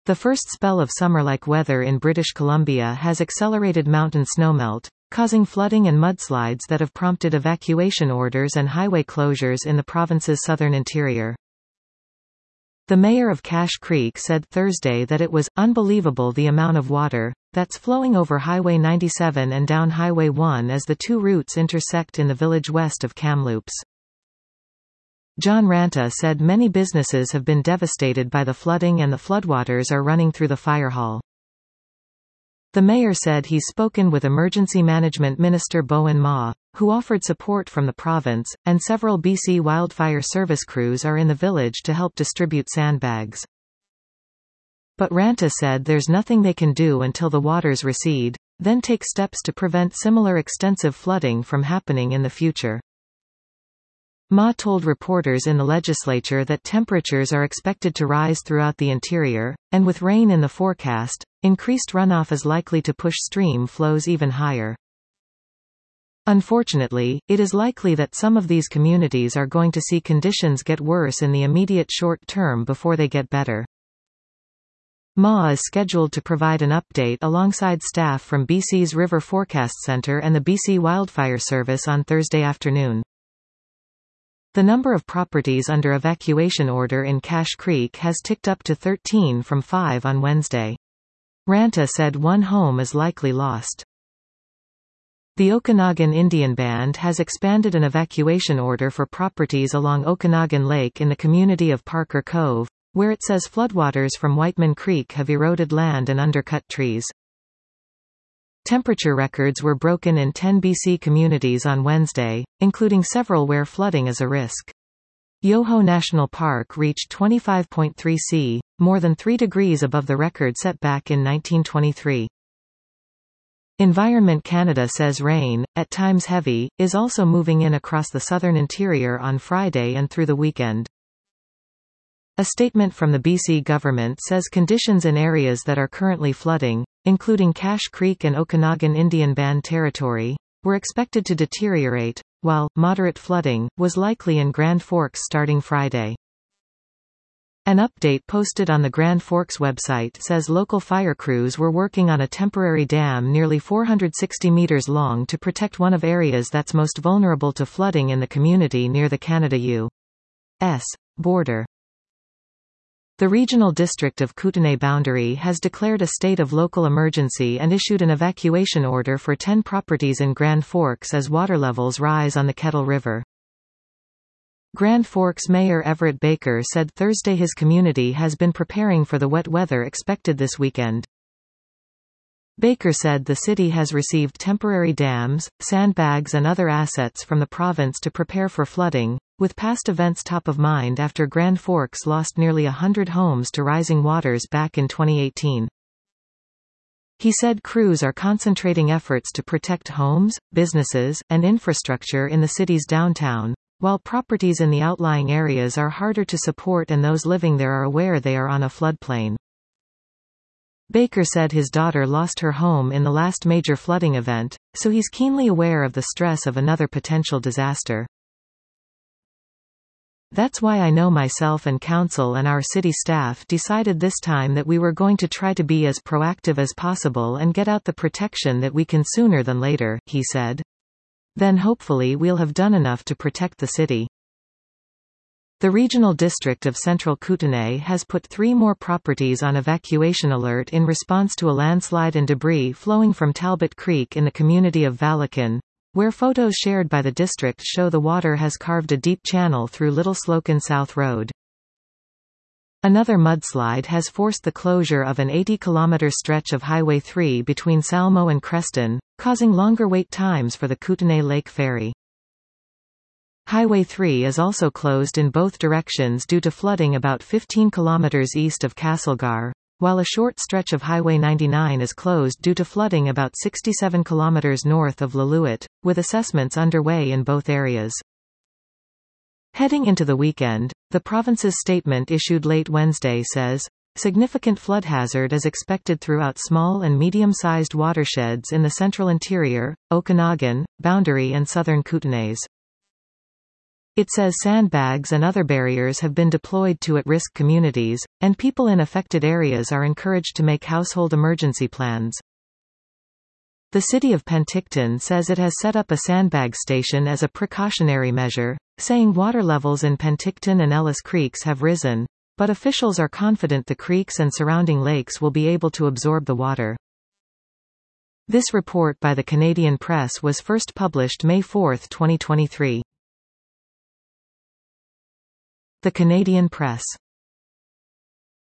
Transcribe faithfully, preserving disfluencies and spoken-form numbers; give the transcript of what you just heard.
The first spell of summer-like weather in British Columbia has accelerated mountain snowmelt, causing flooding and mudslides that have prompted evacuation orders and highway closures in the province's southern interior. The mayor of Cache Creek said Thursday that it was unbelievable the amount of water that's flowing over Highway ninety-seven and down Highway one as the two routes intersect in the village west of Kamloops. John Ranta said many businesses have been devastated by the flooding and the floodwaters are running through the fire hall. The mayor said he's spoken with Emergency Management Minister Bowen Ma, who offered support from the province, and several B C Wildfire Service crews are in the village to help distribute sandbags. But Ranta said there's nothing they can do until the waters recede, then take steps to prevent similar extensive flooding from happening in the future. Ma told reporters in the legislature that temperatures are expected to rise throughout the interior, and with rain in the forecast, increased runoff is likely to push stream flows even higher. Unfortunately, it is likely that some of these communities are going to see conditions get worse in the immediate short term before they get better. Ma is scheduled to provide an update alongside staff from B C's River Forecast Centre and the B C Wildfire Service on Thursday afternoon. The number of properties under evacuation order in Cache Creek has ticked up to thirteen from five on Wednesday. Ranta said one home is likely lost. The Okanagan Indian Band has expanded an evacuation order for properties along Okanagan Lake in the community of Parker Cove, where it says floodwaters from Whiteman Creek have eroded land and undercut trees. Temperature records were broken in ten B C communities on Wednesday, including several where flooding is a risk. Yoho National Park reached twenty-five point three Celsius, more than three degrees above the record set back in nineteen twenty-three. Environment Canada says rain, at times heavy, is also moving in across the southern interior on Friday and through the weekend. A statement from the B C government says conditions in areas that are currently flooding, including Cache Creek and Okanagan Indian Band territory, were expected to deteriorate, while moderate flooding was likely in Grand Forks starting Friday. An update posted on the Grand Forks website says local fire crews were working on a temporary dam nearly four hundred sixty meters long to protect one of areas that's most vulnerable to flooding in the community near the Canada-U S border. The Regional District of Kootenay Boundary has declared a state of local emergency and issued an evacuation order for ten properties in Grand Forks as water levels rise on the Kettle River. Grand Forks Mayor Everett Baker said Thursday his community has been preparing for the wet weather expected this weekend. Baker said the city has received temporary dams, sandbags and other assets from the province to prepare for flooding, with past events top of mind after Grand Forks lost nearly a hundred homes to rising waters back in twenty eighteen. He said crews are concentrating efforts to protect homes, businesses, and infrastructure in the city's downtown, while properties in the outlying areas are harder to support and those living there are aware they are on a floodplain. Baker said his daughter lost her home in the last major flooding event, so he's keenly aware of the stress of another potential disaster. That's why I know myself and council and our city staff decided this time that we were going to try to be as proactive as possible and get out the protection that we can sooner than later, he said. Then hopefully we'll have done enough to protect the city. The Regional District of Central Kootenay has put three more properties on evacuation alert in response to a landslide and debris flowing from Talbot Creek in the community of Valakin, where photos shared by the district show the water has carved a deep channel through Little Slocan South Road. Another mudslide has forced the closure of an eighty kilometer stretch of Highway three between Salmo and Creston, causing longer wait times for the Kootenay Lake Ferry. Highway three is also closed in both directions due to flooding about fifteen kilometers east of Castlegar, while a short stretch of Highway ninety-nine is closed due to flooding about sixty-seven kilometers north of Lillooet, with assessments underway in both areas. Heading into the weekend, the province's statement issued late Wednesday says, significant flood hazard is expected throughout small and medium-sized watersheds in the central interior, Okanagan, Boundary and southern Kootenays. It says sandbags and other barriers have been deployed to at-risk communities, and people in affected areas are encouraged to make household emergency plans. The city of Penticton says it has set up a sandbag station as a precautionary measure, saying water levels in Penticton and Ellis Creeks have risen, but officials are confident the creeks and surrounding lakes will be able to absorb the water. This report by the Canadian Press was first published May fourth, twenty twenty-three. The Canadian Press.